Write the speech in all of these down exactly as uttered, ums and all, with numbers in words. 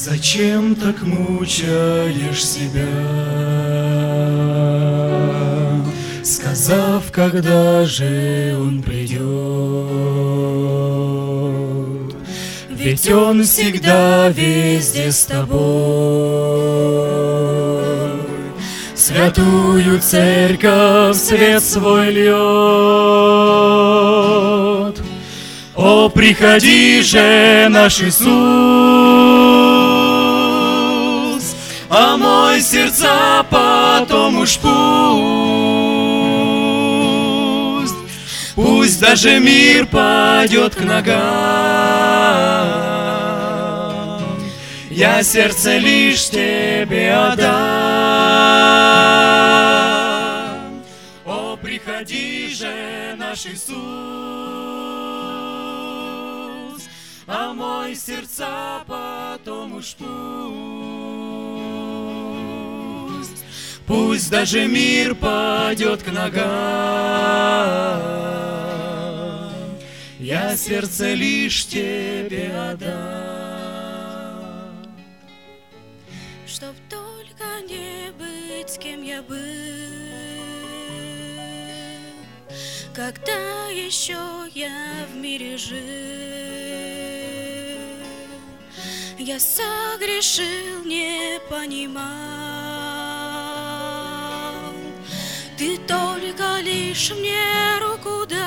Зачем так мучаешь себя, сказав, когда же он придет? Ведь он всегда везде с тобой. Святую церковь свет свой льет. О, приходи же, наш Иисус, омой сердца, потом уж пусть, пусть даже мир падет к ногам, я сердце лишь тебе отдам. О, приходи же, наш Иисус, омой сердца, потом уж пусть, пусть даже мир падет к ногам, я сердце лишь тебе отдам. Чтоб только не быть, кем я был, когда еще я в мире жил. Я согрешил, не понимал, ты только лишь мне руку дал.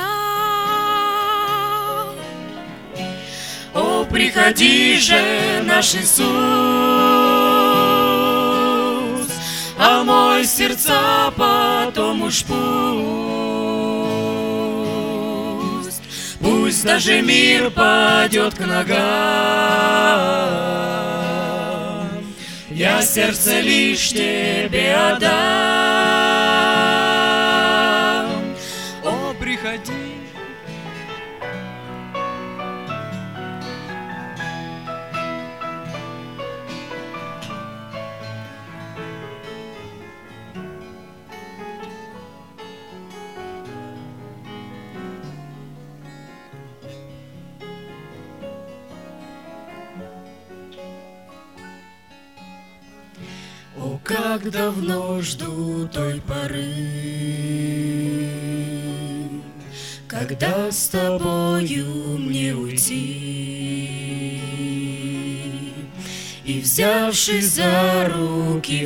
О, приходи же, наш Иисус, омой сердца, потом уж пусть, пусть даже мир падет к ногам, я сердце лишь тебе отдам. О, приходи. О, как давно жду той поры, когда с тобою мне уйти, и, взявшись за руки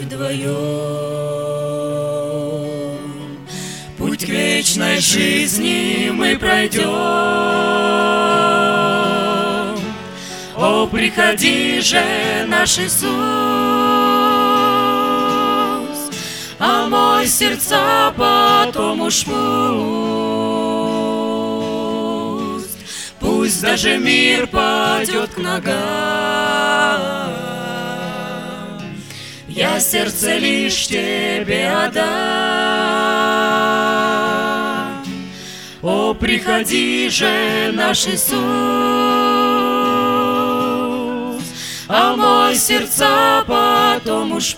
вдвоем, путь к вечной жизни мы пройдем. О, приходи же, наш Иисус, омой сердца, потом уж пусть, пусть даже мир падет к ногам, я сердце лишь тебе отдам. О, приходи же, наш Иисус, омой сердца, потом уж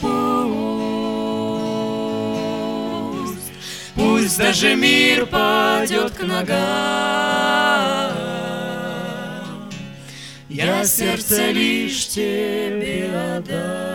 пусть, пусть даже мир падет к ногам, я сердце лишь тебе отдам.